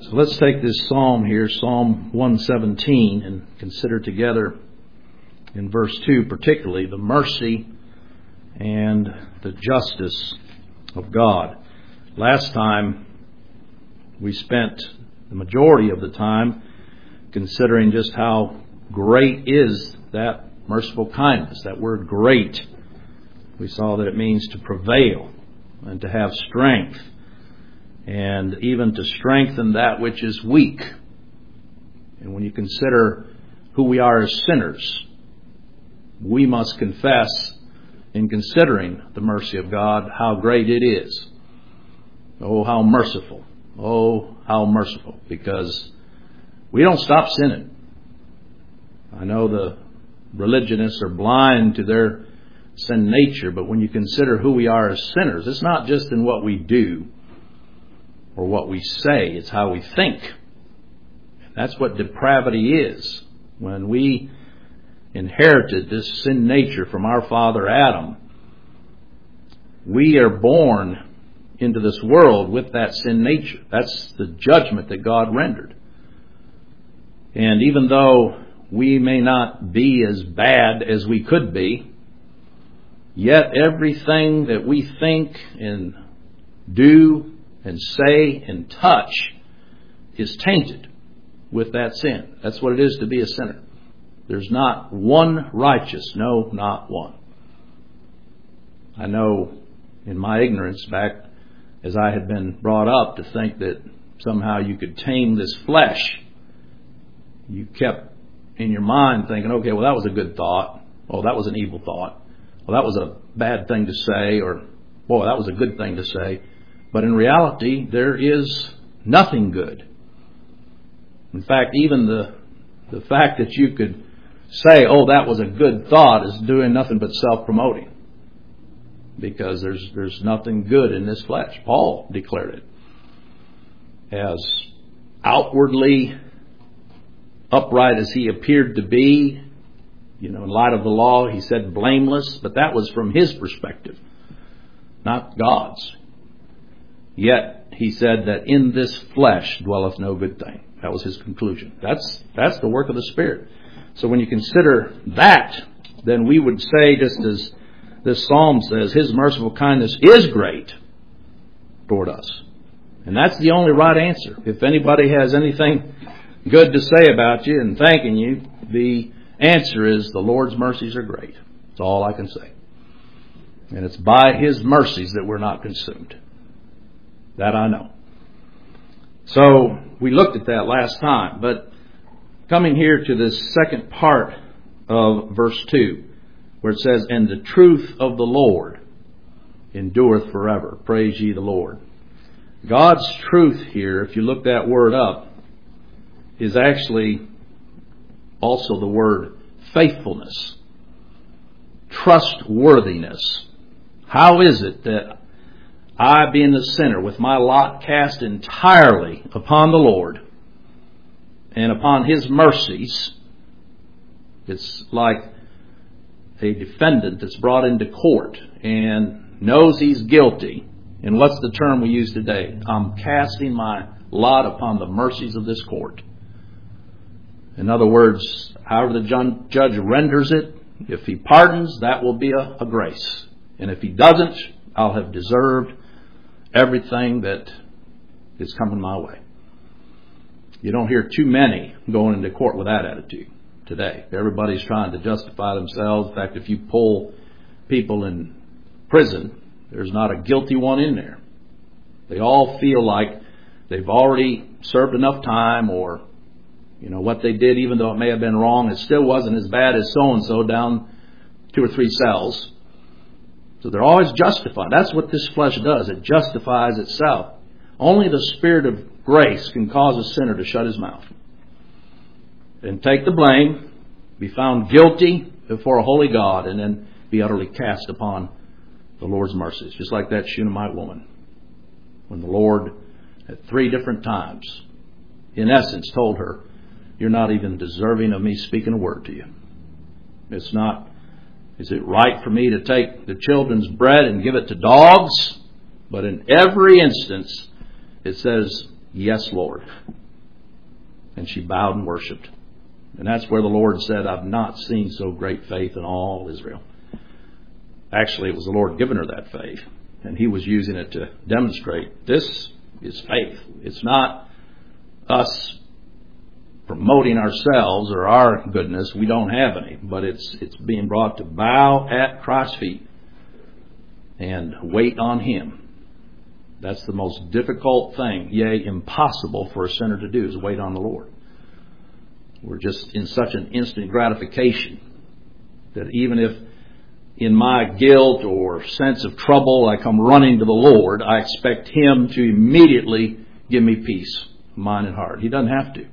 So let's take this psalm here, Psalm 117, and consider together in verse 2 particularly the mercy and the justice of God. Last time we spent the majority of the time considering just how great is that merciful kindness. That word great, we saw that it means to prevail and to have strength, and even to strengthen that which is weak. And when you consider who we are as sinners, we must confess in considering the mercy of God how great it is. Oh, how merciful. Oh, how merciful. Because we don't stop sinning. I know the religionists are blind to their sin nature, but when you consider who we are as sinners, it's not just in what we do or what we say, it's how we think. That's what depravity is. When we inherited this sin nature from our father Adam, we are born into this world with that sin nature. That's the judgment that God rendered. And even though we may not be as bad as we could be, yet everything that we think and do and say and touch is tainted with that sin. That's what it is to be a sinner. There's not one righteous, no, not one. I know in my ignorance back as I had been brought up to think that somehow you could tame this flesh. You kept in your mind thinking, okay, well, that was a good thought. Oh, that was an evil thought. Well, that was a bad thing to say, or, boy, that was a good thing to say. But in reality, there is nothing good. In fact, even the fact that you could say, oh, that was a good thought, is doing nothing but self-promoting. Because there's nothing good in this flesh. Paul declared it. As outwardly upright as he appeared to be, in light of the law, he said blameless, but that was from his perspective, not God's. Yet he said that in this flesh dwelleth no good thing. That was his conclusion. That's the work of the Spirit. So when you consider that, then we would say, just as this psalm says, His merciful kindness is great toward us. And that's the only right answer. If anybody has anything good to say about you and thanking you, the answer is the Lord's mercies are great. That's all I can say. And it's by His mercies that we're not consumed. That I know. So we looked at that last time. But coming here to this second part of verse 2, where it says, and the truth of the Lord endureth forever. Praise ye the Lord. God's truth here, if you look that word up, is actually also the word faithfulness, trustworthiness. How is it that I, being the sinner, with my lot cast entirely upon the Lord and upon His mercies, it's like a defendant that's brought into court and knows he's guilty. And what's the term we use today? I'm casting my lot upon the mercies of this court. In other words, however the judge renders it, if he pardons, that will be a grace. And if he doesn't, I'll have deserved everything that is coming my way. You don't hear too many going into court with that attitude today. Everybody's trying to justify themselves. In fact, if you pull people in prison, there's not a guilty one in there. They all feel like they've already served enough time, or what they did, even though it may have been wrong, it still wasn't as bad as so-and-so down 2 or 3 cells. So they're always justified. That's what this flesh does. It justifies itself. Only the Spirit of grace can cause a sinner to shut his mouth and take the blame, be found guilty before a holy God, and then be utterly cast upon the Lord's mercies. Just like that Shunammite woman, when the Lord at 3 different times, in essence, told her, you're not even deserving of me speaking a word to you. It's not, is it right for me to take the children's bread and give it to dogs? But in every instance, it says, "Yes, Lord." And she bowed and worshiped. And that's where the Lord said, "I've not seen so great faith in all Israel." Actually, it was the Lord giving her that faith. And He was using it to demonstrate this is faith. It's not us promoting ourselves or our goodness. We don't have any. But it's being brought to bow at Christ's feet and wait on Him. That's the most difficult thing, yea, impossible for a sinner to do, is wait on the Lord. We're just in such an instant gratification that even if in my guilt or sense of trouble I come running to the Lord, I expect Him to immediately give me peace, mind and heart. He doesn't have to.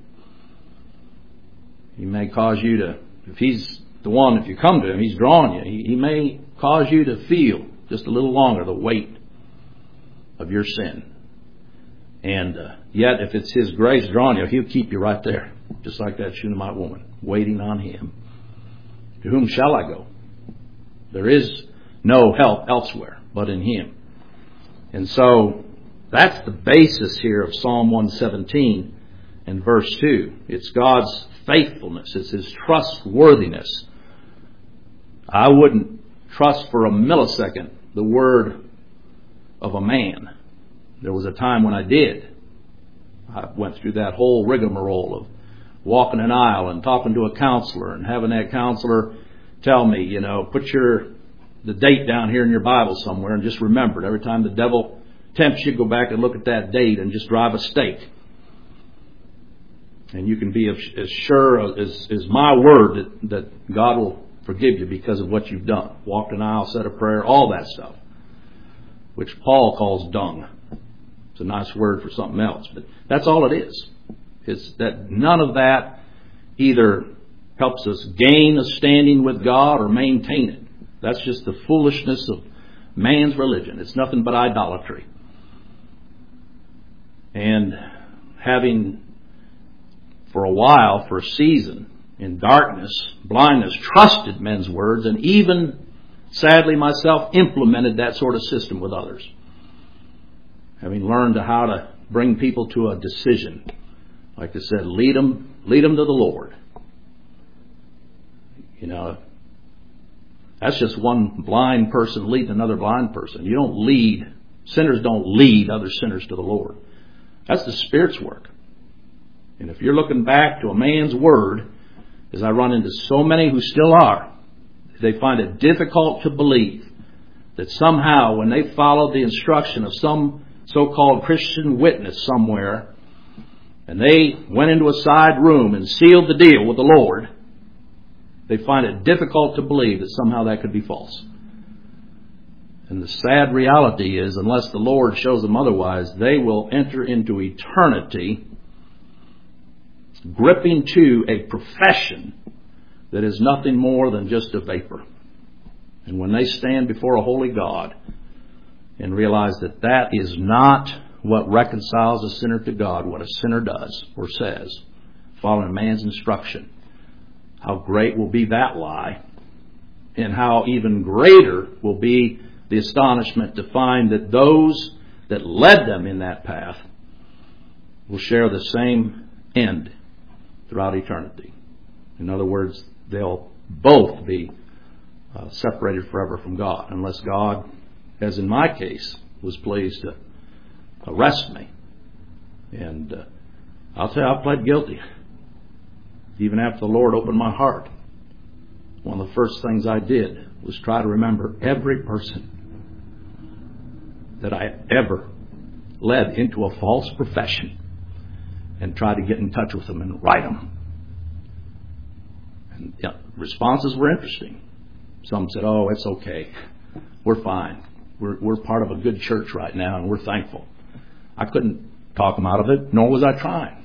He may cause you to, if He's the one, if you come to Him, He's drawing you. He may cause you to feel just a little longer the weight of your sin. And yet, if it's His grace drawing you, He'll keep you right there, just like that Shunammite woman, waiting on Him. To whom shall I go? There is no help elsewhere but in Him. And so, that's the basis here of Psalm 117 and verse 2. It's God's faithfulness. It's His trustworthiness. I wouldn't trust for a millisecond the word of a man. There was a time when I did. I went through that whole rigmarole of walking an aisle and talking to a counselor and having that counselor tell me, put the date down here in your Bible somewhere and just remember it. Every time the devil tempts you, go back and look at that date and just drive a stake. And you can be as sure as my word that God will forgive you because of what you've done. Walked an aisle, said a prayer, all that stuff, which Paul calls dung. It's a nice word for something else, but that's all it is. It's that none of that either helps us gain a standing with God or maintain it. That's just the foolishness of man's religion. It's nothing but idolatry. And having for a while, for a season, in darkness, blindness, trusted men's words, and even, sadly myself, implemented that sort of system with others. Having learned how to bring people to a decision. Like I said, lead them to the Lord. That's just one blind person leading another blind person. Sinners don't lead other sinners to the Lord. That's the Spirit's work. And if you're looking back to a man's word, as I run into so many who still are, they find it difficult to believe that somehow when they followed the instruction of some so-called Christian witness somewhere, and they went into a side room and sealed the deal with the Lord, they find it difficult to believe that somehow that could be false. And the sad reality is, unless the Lord shows them otherwise, they will enter into eternity gripping to a profession that is nothing more than just a vapor. And when they stand before a holy God and realize that that is not what reconciles a sinner to God, what a sinner does or says, following man's instruction, how great will be that lie, and how even greater will be the astonishment to find that those that led them in that path will share the same end throughout eternity. In other words, they'll both be separated forever from God, unless God, as in my case, was pleased to arrest me. And I'll tell you, I pled guilty. Even after the Lord opened my heart, one of the first things I did was try to remember every person that I ever led into a false profession and try to get in touch with them and write them. And responses were interesting. Some said, "Oh, it's okay. We're fine. We're part of a good church right now and we're thankful." I couldn't talk them out of it, nor was I trying.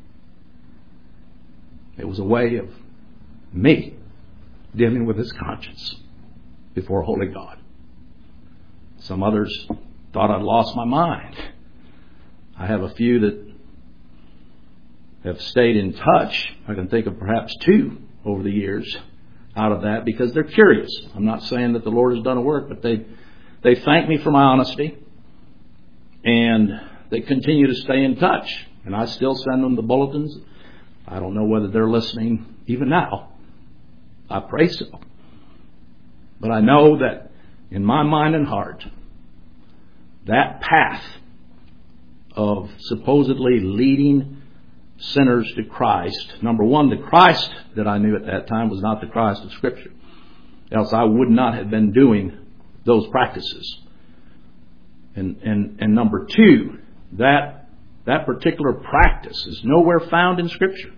It was a way of me dealing with his conscience before a holy God. Some others thought I'd lost my mind. I have a few that have stayed in touch. I can think of perhaps 2 over the years out of that because they're curious. I'm not saying that the Lord has done a work, but they thank me for my honesty, and they continue to stay in touch. And I still send them the bulletins. I don't know whether they're listening even now. I pray so. But I know that in my mind and heart, that path of supposedly leading sinners to Christ, number one, the Christ that I knew at that time was not the Christ of Scripture. Else I would not have been doing those practices. And number two, that particular practice is nowhere found in Scripture,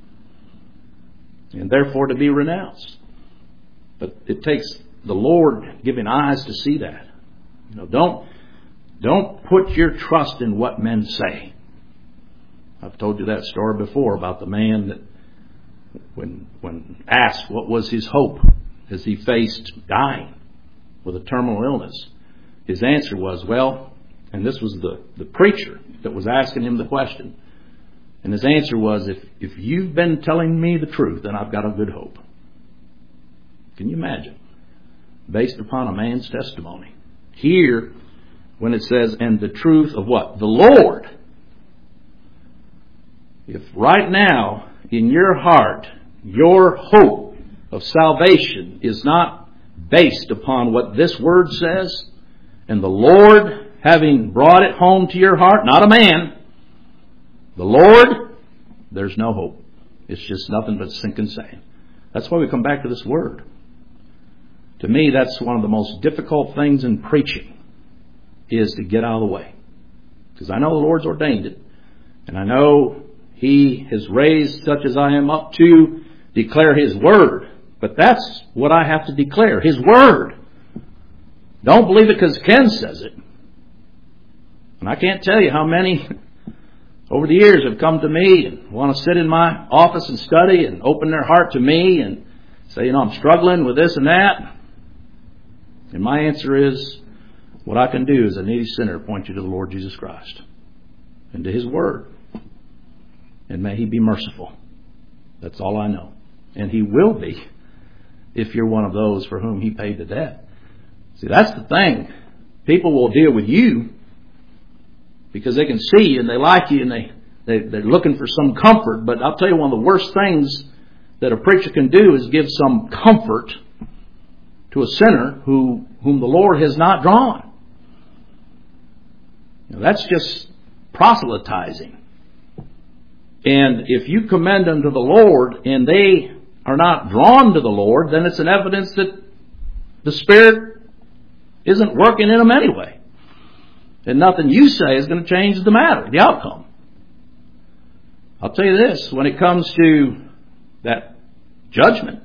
and therefore to be renounced. But it takes the Lord giving eyes to see that. Don't put your trust in what men say. I've told you that story before about the man that when asked what was his hope as he faced dying with a terminal illness, his answer was, and this was the preacher that was asking him the question, and his answer was, if you've been telling me the truth, then I've got a good hope. Can you imagine? Based upon a man's testimony. Here, when it says, and the truth of what? The Lord. If right now, in your heart, your hope of salvation is not based upon what this word says, and the Lord having brought it home to your heart, not a man, the Lord, there's no hope. It's just nothing but sinking sand. That's why we come back to this word. To me, that's one of the most difficult things in preaching, is to get out of the way. Because I know the Lord's ordained it, and I know He has raised such as I am up to declare His word. But that's what I have to declare, His word. Don't believe it because Ken says it. And I can't tell you how many over the years have come to me and want to sit in my office and study and open their heart to me and say, I'm struggling with this and that. And my answer is, what I can do as a needy sinner, point you to the Lord Jesus Christ and to His word. And may He be merciful. That's all I know. And He will be, if you're one of those for whom He paid the debt. See, that's the thing. People will deal with you because they can see you and they like you and they're looking for some comfort. But I'll tell you, one of the worst things that a preacher can do is give some comfort to a sinner whom the Lord has not drawn. That's just proselytizing. And if you commend them to the Lord and they are not drawn to the Lord, then it's an evidence that the Spirit isn't working in them anyway. And nothing you say is going to change the matter, the outcome. I'll tell you this, when it comes to that judgment,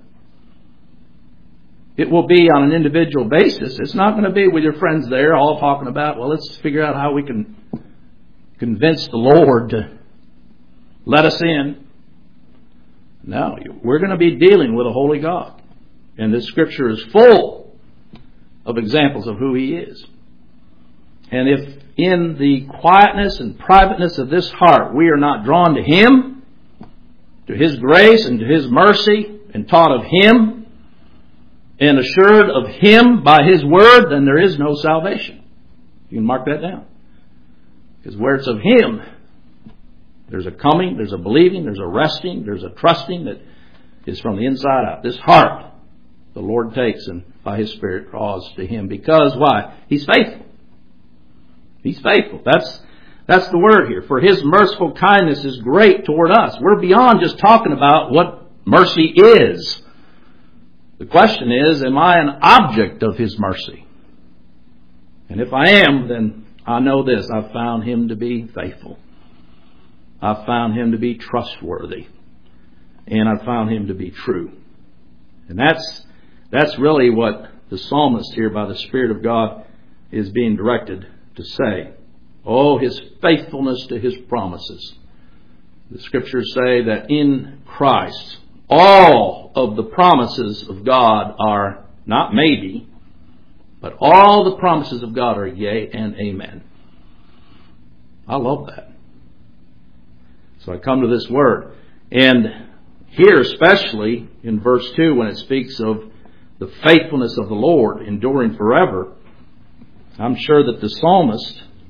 it will be on an individual basis. It's not going to be with your friends there all talking about, let's figure out how we can convince the Lord to let us in. No, we're going to be dealing with a holy God. And this Scripture is full of examples of who He is. And if in the quietness and privateness of this heart we are not drawn to Him, to His grace and to His mercy, and taught of Him, and assured of Him by His word, then there is no salvation. You can mark that down. Because where it's of Him, there's a coming, there's a believing, there's a resting, there's a trusting that is from the inside out. This heart the Lord takes and by His Spirit draws to Him. Because why? He's faithful. He's faithful. That's the word here. For His merciful kindness is great toward us. We're beyond just talking about what mercy is. The question is, am I an object of His mercy? And if I am, then I know this. I've found Him to be faithful. I've found Him to be trustworthy. And I've found Him to be true. And that's really what the psalmist here by the Spirit of God is being directed to say. Oh, His faithfulness to His promises. The Scriptures say that in Christ, all of the promises of God are not maybe, but all the promises of God are yea and amen. I love that. So I come to this word. And here especially in verse 2 when it speaks of the faithfulness of the Lord enduring forever, I'm sure that the psalmist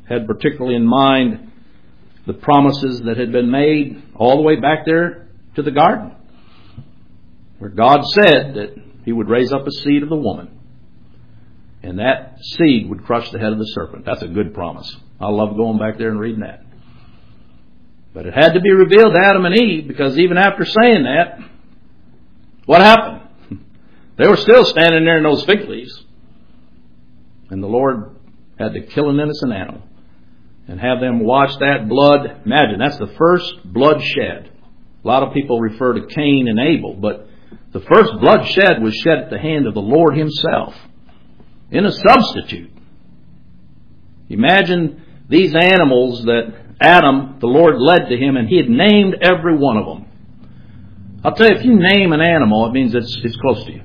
had particularly in mind the promises that had been made all the way back there to the garden, where God said that He would raise up a seed of the woman, and that seed would crush the head of the serpent. That's a good promise. I love going back there and reading that. But it had to be revealed to Adam and Eve, because even after saying that, what happened? They were still standing there in those fig leaves. And the Lord had to kill an innocent animal and have them wash that blood. Imagine, that's the first blood shed. A lot of people refer to Cain and Abel, but the first blood shed was shed at the hand of the Lord Himself in a substitute. Imagine these animals that Adam, the Lord led to him, and He had named every one of them. I'll tell you, if you name an animal, it means it's close to you.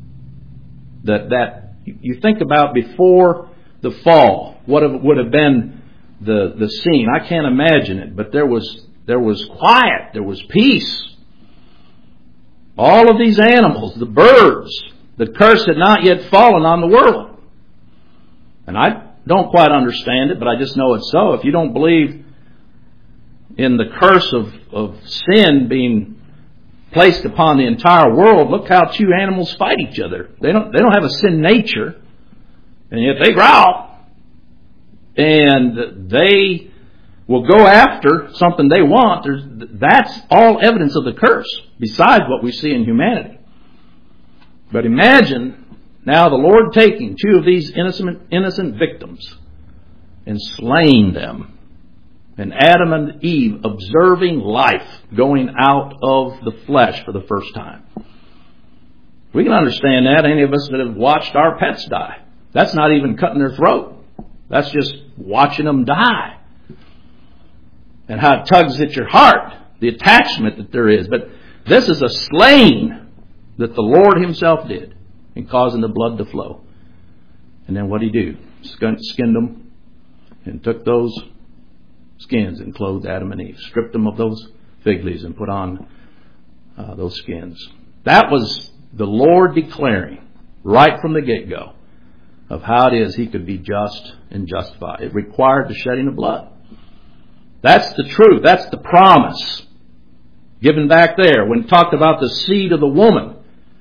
That you think about before the fall, what would have been the scene. I can't imagine it, but there was quiet, there was peace. All of these animals, the birds, the curse had not yet fallen on the world. And I don't quite understand it, but I just know it's so. If you don't believe in the curse of sin being placed upon the entire world, look how two animals fight each other. They don't have a sin nature, and yet they growl, and they will go after something they want. That's all evidence of the curse, besides what we see in humanity. But imagine now the Lord taking two of these innocent victims and slaying them, and Adam and Eve observing life going out of the flesh for the first time. We can understand that. Any of us that have watched our pets die. That's not even cutting their throat. That's just watching them die. And how it tugs at your heart, the attachment that there is. But this is a slaying that the Lord Himself did in causing the blood to flow. And then what did He do? Skinned them and took those skins and clothed Adam and Eve. Stripped them of those fig leaves and put on those skins. That was the Lord declaring right from the get-go of how it is He could be just and justified. It required the shedding of blood. That's the truth. That's the promise given back there when it talked about the seed of the woman.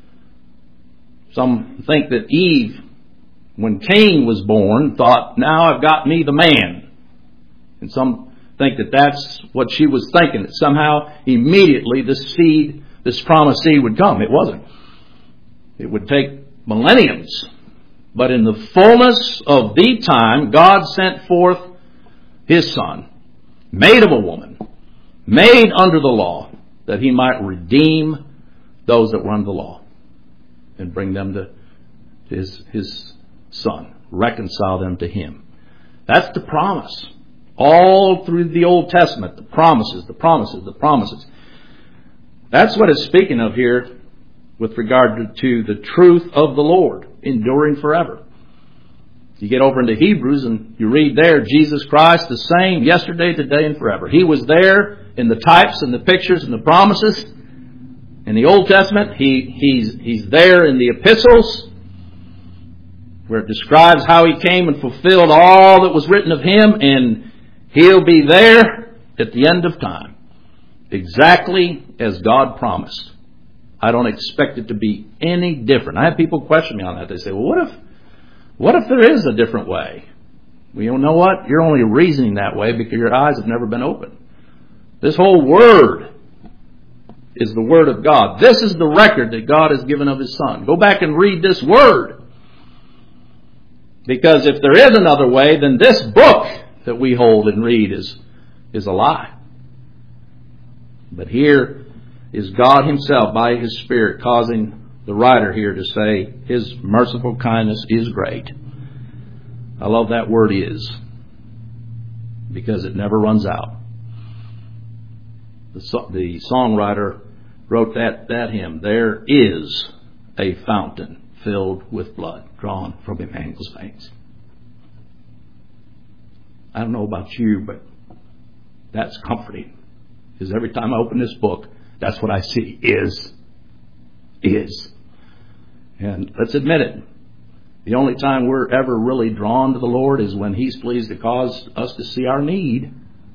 Some think that Eve, when Cain was born, thought, now I've got me the man. And some think that that's what she was thinking, that somehow immediately this promised seed would come. It wasn't. It would take millenniums. But in the fullness of the time, God sent forth His Son, made of a woman, made under the law, that He might redeem those that were under the law and bring them to His Son, reconcile them to Him. That's the promise. All through the Old Testament, the promises, the promises, the promises. That's what it's speaking of here with regard to the truth of the Lord, enduring forever. You get over into Hebrews and you read there, Jesus Christ the same yesterday, today, and forever. He was there in the types and the pictures and the promises in the Old Testament. He's there in the epistles, where it describes how He came and fulfilled all that was written of Him, and He'll be there at the end of time, exactly as God promised. I don't expect it to be any different. I have people question me on that. They say, well, what if there is a different way? Well, you know what? You're only reasoning that way because your eyes have never been opened. This whole Word is the Word of God. This is the record that God has given of His Son. Go back and read this Word. Because if there is another way, then this book that we hold and read is a lie. But here is God Himself by His Spirit causing the writer here to say His merciful kindness is great. I love that word "is," because it never runs out. The songwriter wrote that hymn, there is a fountain filled with blood drawn from Emmanuel's veins. I don't know about you, but that's comforting. Because every time I open this book, that's what I see, is. And let's admit it. The only time we're ever really drawn to the Lord is when He's pleased to cause us to see our need.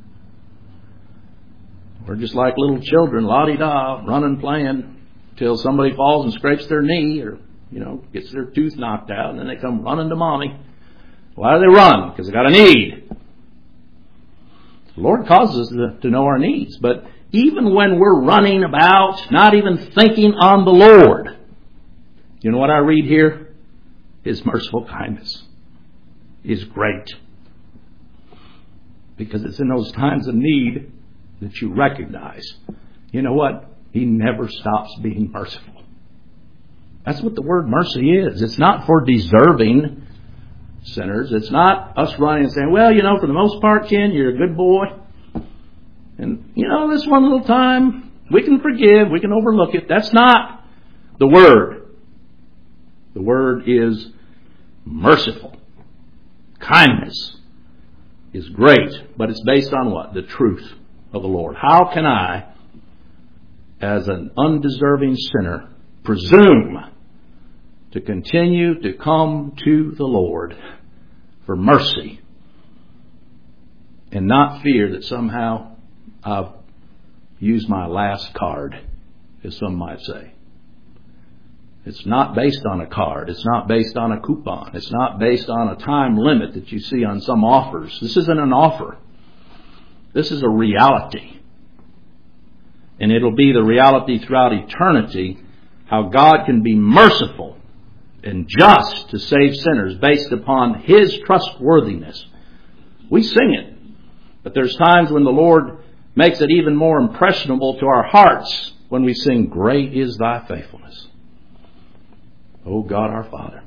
We're just like little children, la-di-da, running, playing, till somebody falls and scrapes their knee or, gets their tooth knocked out, and then they come running to Mommy. Why do they run? Because they got a need. The Lord causes us to know our needs. But even when we're running about, not even thinking on the Lord, you know what I read here? His merciful kindness is great. Because it's in those times of need that you recognize, you know what? He never stops being merciful. That's what the word mercy is. It's not for deserving sinners. It's not us running and saying, well, for the most part, Ken, you're a good boy. And, this one little time, we can forgive, we can overlook it. That's not the word. The word is merciful. Kindness is great, but it's based on what? The truth of the Lord. How can I, as an undeserving sinner, presume to continue to come to the Lord for mercy and not fear that somehow I've used my last card, as some might say? It's not based on a card. It's not based on a coupon. It's not based on a time limit that you see on some offers. This isn't an offer. This is a reality. And it'll be the reality throughout eternity, how God can be merciful and just to save sinners based upon His trustworthiness. We sing it, but there's times when the Lord makes it even more impressionable to our hearts when we sing, Great is Thy faithfulness, O God our Father.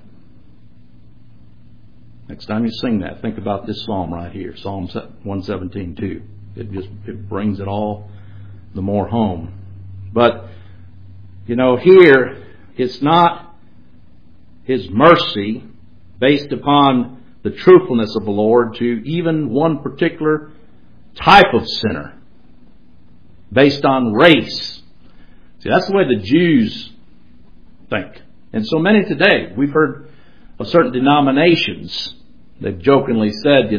Next time you sing that, think about this psalm right here, Psalm 117 too. It brings it all the more home. But, here, it's not His mercy based upon the truthfulness of the Lord to even one particular type of sinner, based on race. See, that's the way the Jews think. And so many today, we've heard of certain denominations. They've jokingly said,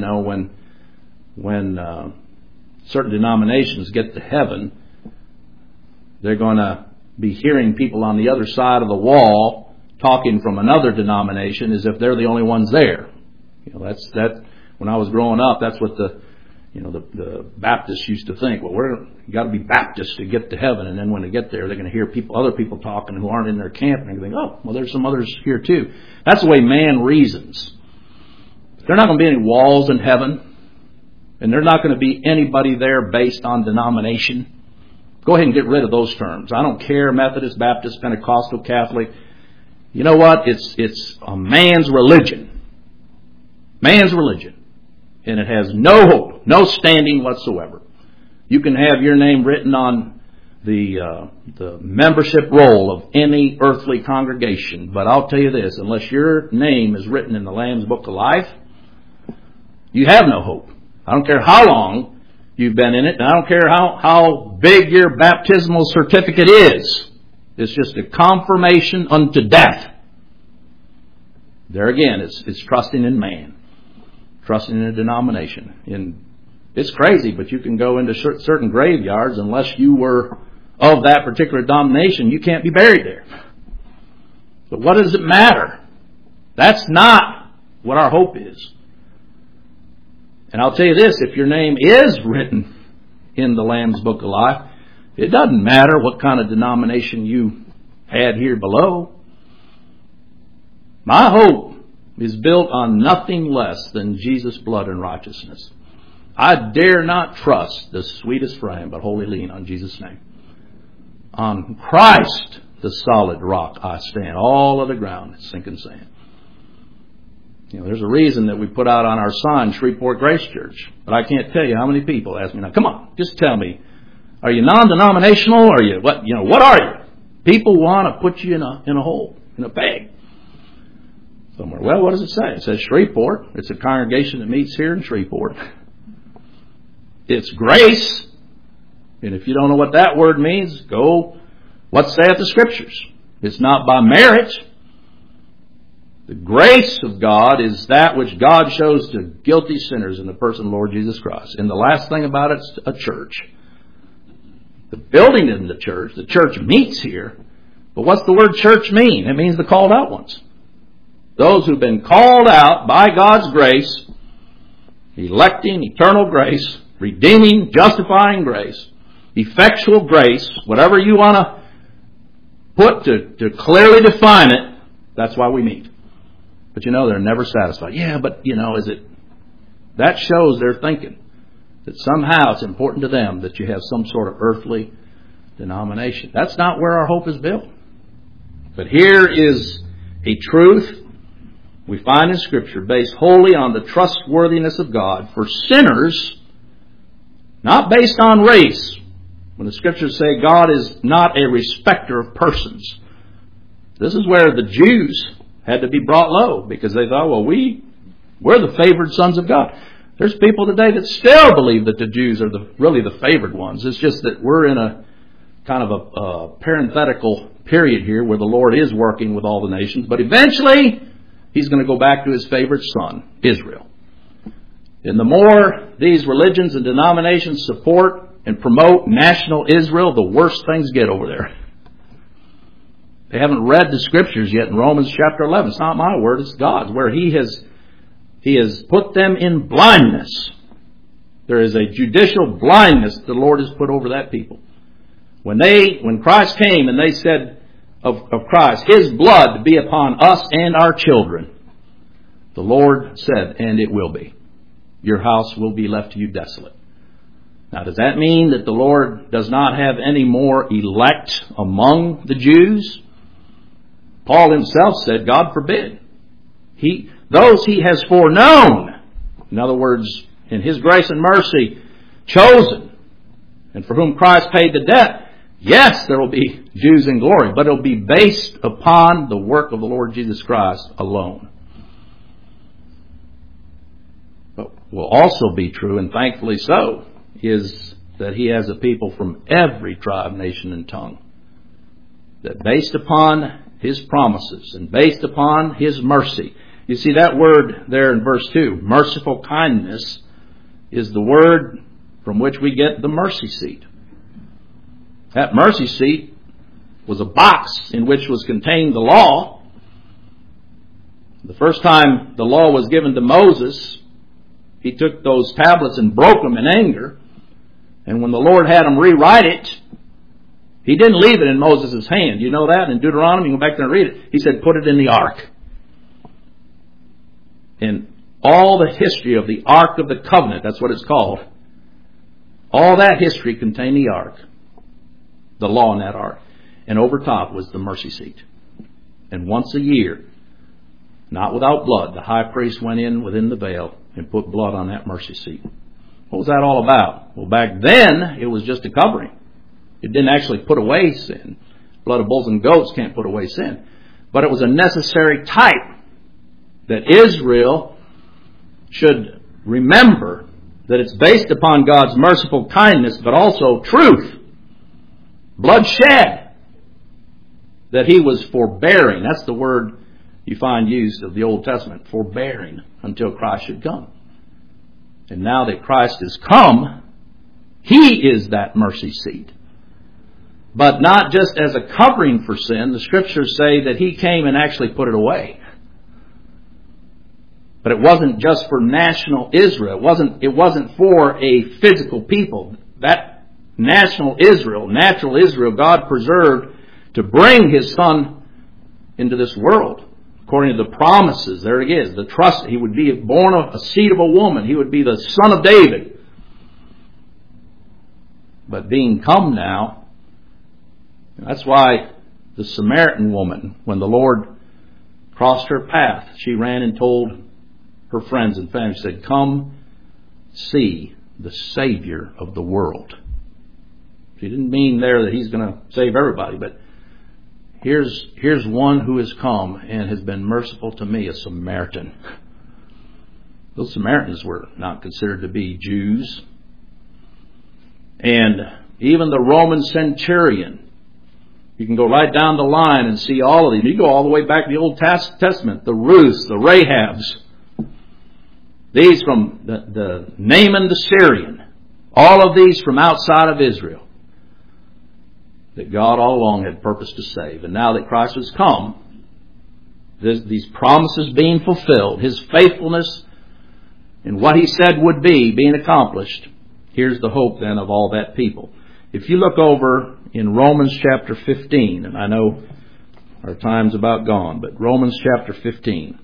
when certain denominations get to heaven, they're going to be hearing people on the other side of the wall talking from another denomination as if they're the only ones there. That's when I was growing up, that's what the Baptists used to think. Well, you got to be Baptists to get to heaven, and then when they get there, they're going to hear other people talking who aren't in their camp, and they're going to think, oh, well, there's some others here too. That's the way man reasons. There are not going to be any walls in heaven, and there's not going to be anybody there based on denomination. Go ahead and get rid of those terms. I don't care, Methodist, Baptist, Pentecostal, Catholic. You know what? It's a man's religion. Man's religion. And it has no hope, no standing whatsoever. You can have your name written on the membership roll of any earthly congregation, but I'll tell you this, unless your name is written in the Lamb's Book of Life, you have no hope. I don't care how long you've been in it, and I don't care how big your baptismal certificate is. It's just a confirmation unto death. There again, it's trusting in man. Trusting in a denomination. And it's crazy, but you can go into certain graveyards, unless you were of that particular denomination, you can't be buried there. But what does it matter? That's not what our hope is. And I'll tell you this, if your name is written in the Lamb's Book of Life, it doesn't matter what kind of denomination you had here below. My hope is built on nothing less than Jesus' blood and righteousness. I dare not trust the sweetest frame, but wholly lean on Jesus' name. On Christ, the solid rock, I stand. All of the ground is sinking sand. There's a reason that we put out on our sign, Shreveport Grace Church. But I can't tell you how many people ask me, now come on, just tell me, are you non-denominational? Are you, what are you? People want to put you in a hole, in a bag. Somewhere. Well, what does it say? It says Shreveport. It's a congregation that meets here in Shreveport. It's grace. And if you don't know what that word means, go, what saith the Scriptures? It's not by merit. The grace of God is that which God shows to guilty sinners in the person of the Lord Jesus Christ. And the last thing about it's a church. The building isn't the church. The church meets here. But what's the word church mean? It means the called out ones. Those who've been called out by God's grace, electing eternal grace, redeeming, justifying grace, effectual grace, whatever you want to put to clearly define it, that's why we meet. But they're never satisfied. Yeah, but is it? That shows they're thinking that somehow it's important to them that you have some sort of earthly denomination. That's not where our hope is built. But here is a truth we find in Scripture based wholly on the trustworthiness of God for sinners, not based on race. When the Scriptures say God is not a respecter of persons. This is where the Jews had to be brought low because they thought, well, we're the favored sons of God. There's people today that still believe that the Jews are really the favored ones. It's just that we're in a kind of a parenthetical period here where the Lord is working with all the nations. But eventually, He's going to go back to His favorite son, Israel. And the more these religions and denominations support and promote national Israel, the worse things get over there. They haven't read the Scriptures yet in Romans chapter 11. It's not my word, it's God's, where He has put them in blindness. There is a judicial blindness the Lord has put over that people. When Christ came and they said of Christ, His blood be upon us and our children, the Lord said, and it will be. Your house will be left to you desolate. Now, does that mean that the Lord does not have any more elect among the Jews? Paul himself said, God forbid. Those He has foreknown, in other words, in His grace and mercy, chosen, and for whom Christ paid the debt, yes, there will be Jews in glory, but it will be based upon the work of the Lord Jesus Christ alone. But will also be true, and thankfully so, is that He has a people from every tribe, nation, and tongue. That based upon His promises and based upon His mercy. You see that word there in verse 2, merciful kindness, is the word from which we get the mercy seat. That mercy seat was a box in which was contained the law. The first time the law was given to Moses, he took those tablets and broke them in anger. And when the Lord had him rewrite it, He didn't leave it in Moses' hand. You know that in Deuteronomy? You go back there and read it. He said, put it in the ark. And all the history of the Ark of the Covenant, that's what it's called, all that history contained the ark, the law in that ark. And over top was the mercy seat. And once a year, not without blood, the high priest went in within the veil and put blood on that mercy seat. What was that all about? Well, back then, it was just a covering. It didn't actually put away sin. Blood of bulls and goats can't put away sin. But it was a necessary type that Israel should remember that it's based upon God's merciful kindness, but also truth. Blood shed. That He was forbearing. That's the word you find used of the Old Testament. Forbearing until Christ should come. And now that Christ has come, He is that mercy seat. But not just as a covering for sin. The Scriptures say that He came and actually put it away. But it wasn't just for national Israel. It wasn't for a physical people. That national Israel, natural Israel, God preserved to bring His Son into this world. According to the promises, there it is, the trust. He would be born of a seed of a woman. He would be the Son of David. But being come now, that's why the Samaritan woman, when the Lord crossed her path, she ran and told her friends and family, she said, come see the Savior of the world. She didn't mean there that He's going to save everybody, but here's one who has come and has been merciful to me, a Samaritan. Those Samaritans were not considered to be Jews. And even the Roman centurion, You can go right down the line and see all of these. You go all the way back to the Old Testament, the Ruths, the Rahabs. These from the Naaman the Syrian. All of these from outside of Israel. That God all along had purposed to save. And now that Christ has come, these promises being fulfilled, His faithfulness in what He said would be being accomplished, here's the hope then of all that people. If you look over in Romans chapter 15, and I know our time's about gone, but Romans chapter 15.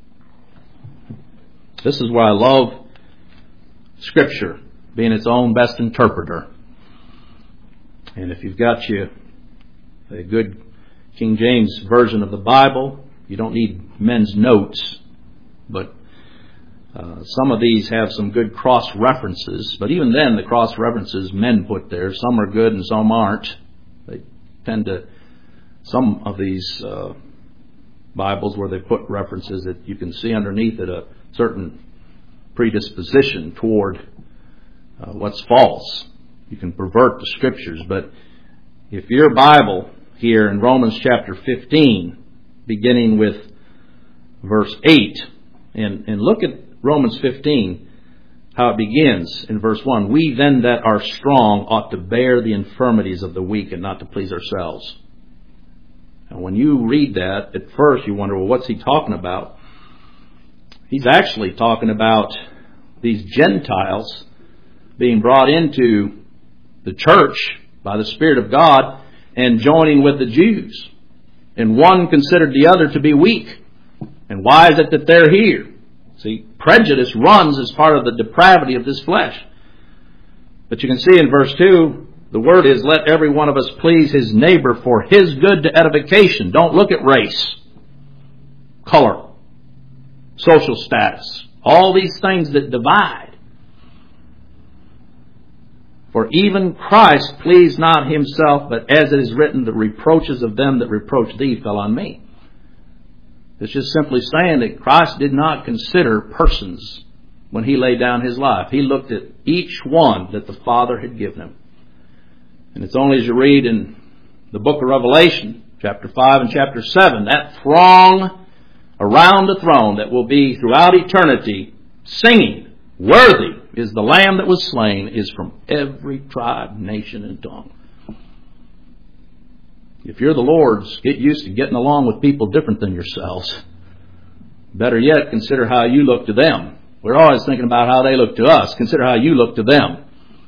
This is where I love Scripture, being its own best interpreter. And if you've got you a good King James version of the Bible, you don't need men's notes, but some of these have some good cross-references. But even then, the cross-references men put there, some are good and some aren't. They tend to, some of these Bibles where they put references that you can see underneath it a certain predisposition toward what's false. You can pervert the Scriptures. But if your Bible here in Romans chapter 15, beginning with verse 8, and look at Romans 15, how it begins in verse 1. We then that are strong ought to bear the infirmities of the weak and not to please ourselves. And when you read that, at first you wonder, well, what's he talking about? He's actually talking about these Gentiles being brought into the church by the Spirit of God and joining with the Jews. And one considered the other to be weak. And why is it that they're here? See, prejudice runs as part of the depravity of this flesh. But you can see in verse 2, the word is, let every one of us please his neighbor for his good to edification. Don't look at race, color, social status, all these things that divide. For even Christ pleased not himself, but as it is written, the reproaches of them that reproach thee fell on me. It's just simply saying that Christ did not consider persons when he laid down his life. He looked at each one that the Father had given him. And it's only as you read in the book of Revelation, chapter 5 and chapter 7, that throng around the throne that will be throughout eternity singing, worthy is the Lamb that was slain, is from every tribe, nation, and tongue. If you're the Lord's, get used to getting along with people different than yourselves. Better yet, consider how you look to them. We're always thinking about how they look to us. Consider how you look to them.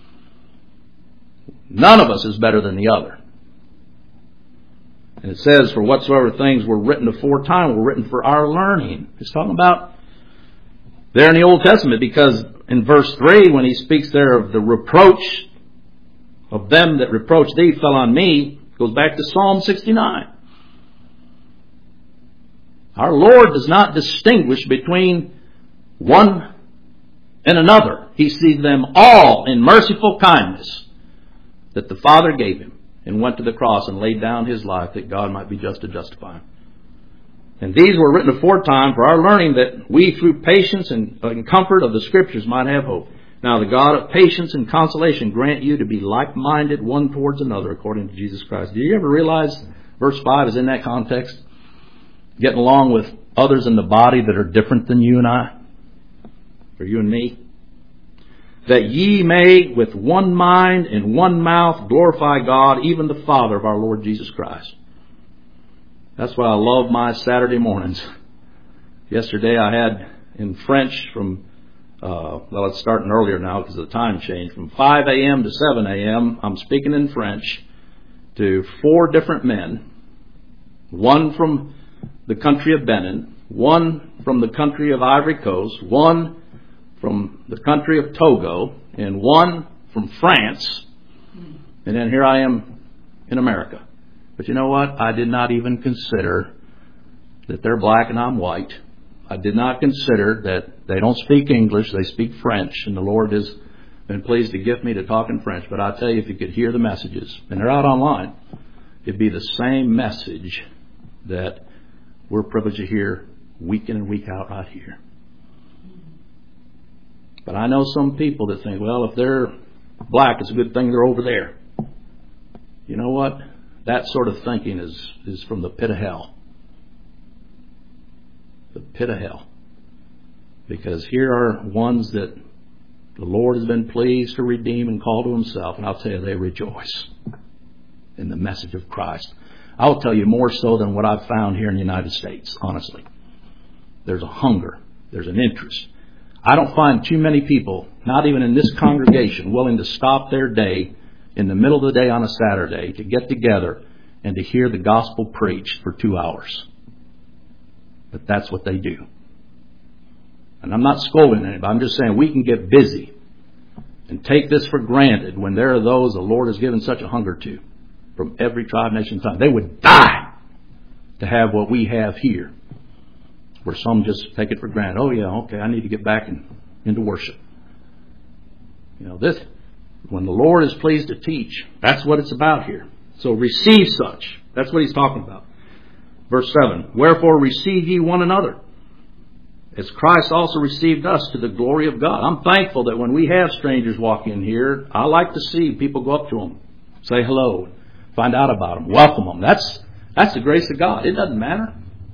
None of us is better than the other. And it says, for whatsoever things were written aforetime were written for our learning. It's talking about there in the Old Testament, because in verse 3, when he speaks there of the reproach of them that reproach thee fell on me, goes back to Psalm 69. Our Lord does not distinguish between one and another. He sees them all in merciful kindness that the Father gave him and went to the cross and laid down his life that God might be just to justify him. And these were written aforetime for our learning, that we through patience and comfort of the Scriptures might have hope. Now the God of patience and consolation grant you to be like-minded one towards another according to Jesus Christ. Do you ever realize verse 5 is in that context? Getting along with others in the body that are different than you and I, or you and me. That ye may with one mind and one mouth glorify God, even the Father of our Lord Jesus Christ. That's why I love my Saturday mornings. Yesterday I had in French from, well, it's starting earlier now because of the time change. From 5 a.m. to 7 a.m., I'm speaking in French to 4 different men. One from the country of Benin, one from the country of Ivory Coast, one from the country of Togo, and one from France. And then here I am in America. But you know what? I did not even consider that they're black and I'm white. I did not consider that they don't speak English, they speak French, and the Lord has been pleased to gift me to talk in French. But I tell you, if you could hear the messages, and they're out online, it'd be the same message that we're privileged to hear week in and week out right here. But I know some people that think, well, if they're black, it's a good thing they're over there. You know what? That sort of thinking is from the pit of hell. The pit of hell. Because here are ones that the Lord has been pleased to redeem and call to himself. And I'll tell you, they rejoice in the message of Christ. I'll tell you more so than what I've found here in the United States, honestly. There's a hunger. There's an interest. I don't find too many people, not even in this congregation, willing to stop their day in the middle of the day on a Saturday to get together and to hear the gospel preached for 2 hours. But that's what they do. And I'm not scolding anybody. I'm just saying we can get busy and take this for granted when there are those the Lord has given such a hunger to from every tribe, nation, tongue. They would die to have what we have here, where some just take it for granted. Oh yeah, okay, I need to get back into worship. This, when the Lord is pleased to teach, that's what it's about here. So receive such. That's what he's talking about. Verse 7, wherefore receive ye one another, as Christ also received us to the glory of God. I'm thankful that when we have strangers walk in here, I like to see people go up to them, say hello, find out about them, welcome them. That's the grace of God. It doesn't matter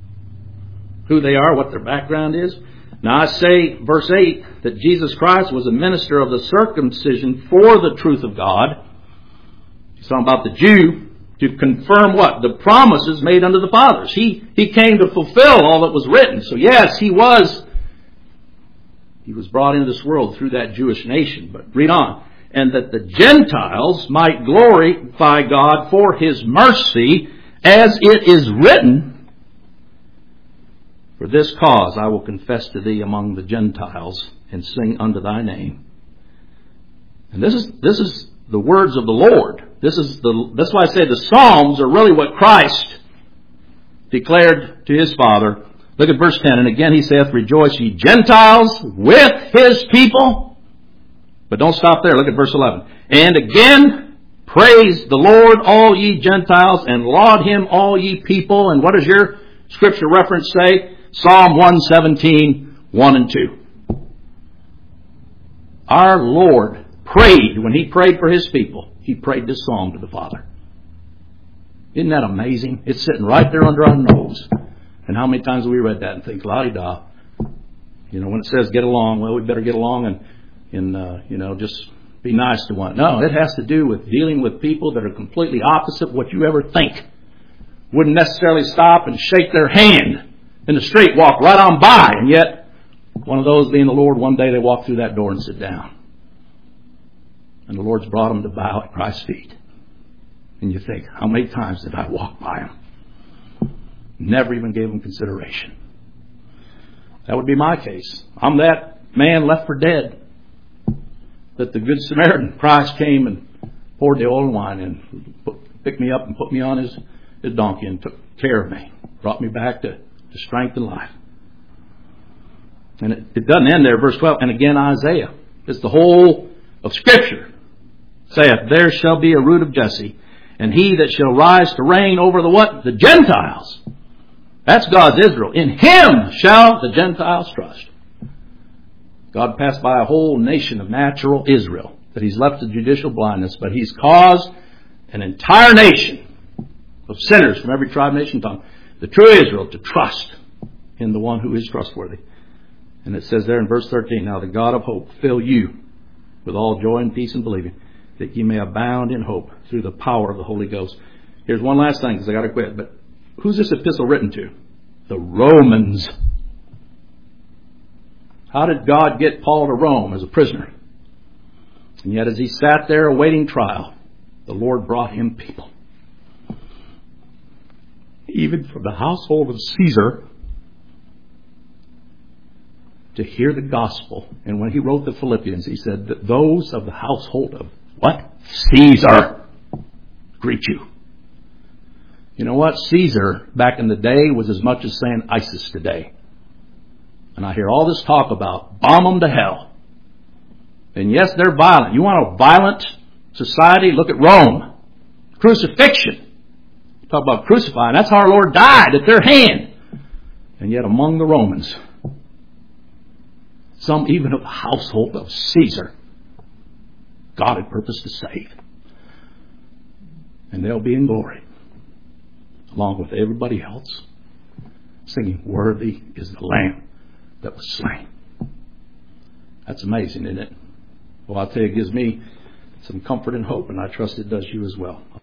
who they are, what their background is. Now I say, verse 8, that Jesus Christ was a minister of the circumcision for the truth of God. He's talking about the Jew, to confirm what? The promises made unto the fathers. He came to fulfill all that was written. So yes, he was brought into this world through that Jewish nation. But read on. And that the Gentiles might glorify God for his mercy, as it is written, for this cause I will confess to thee among the Gentiles and sing unto thy name. And this is the words of the Lord. That's why I say the Psalms are really what Christ declared to his Father. Look at verse 10. And again he saith, rejoice ye Gentiles with his people. But don't stop there. Look at verse 11. And again, praise the Lord, all ye Gentiles, and laud him, all ye people. And what does your scripture reference say? Psalm 117, 1 and 2. Our Lord prayed, when he prayed for his people, he prayed this song to the Father. Isn't that amazing? It's sitting right there under our nose. And how many times have we read that and think, la-di-da. When it says get along, well, we better get along and just be nice to one. No, it has to do with dealing with people that are completely opposite what you ever think. Wouldn't necessarily stop and shake their hand in the street, walk right on by, and yet one of those being the Lord, one day they walk through that door and sit down. And the Lord's brought them to bow at Christ's feet. And you think, how many times did I walk by them? Never even gave them consideration. That would be my case. I'm that man left for dead that the Good Samaritan, Christ came and poured the oil and wine and picked me up and put me on his donkey and took care of me. Brought me back to strength and life. And it doesn't end there, verse 12. And again Isaiah. It's the whole of Scripture. Saith, there shall be a root of Jesse, and he that shall rise to reign over the what? The Gentiles. That's God's Israel. In him shall the Gentiles trust. God passed by a whole nation of natural Israel that he's left to judicial blindness, but he's caused an entire nation of sinners from every tribe, nation, tongue, the true Israel, to trust in the one who is trustworthy. And it says there in verse 13, now the God of hope fill you with all joy and peace and believing, that ye may abound in hope through the power of the Holy Ghost. Here's one last thing, because I got to quit. But who's this epistle written to? The Romans. How did God get Paul to Rome as a prisoner? And yet as he sat there awaiting trial, the Lord brought him people. Even from the household of Caesar, to hear the gospel. And when he wrote the Philippians, he said that those of the household of what? Caesar greet you. You know what? Caesar back in the day was as much as saying ISIS today. And I hear all this talk about bomb them to hell. And yes, they're violent. You want a violent society? Look at Rome. Crucifixion. Talk about crucifying. That's how our Lord died, at their hand. And yet among the Romans, some even of the household of Caesar, God had purposed to save. And they'll be in glory. along with everybody else, singing, "Worthy is the Lamb that was slain." That's amazing, isn't it? Well, I'll tell you, it gives me some comfort and hope, and I trust it does you as well.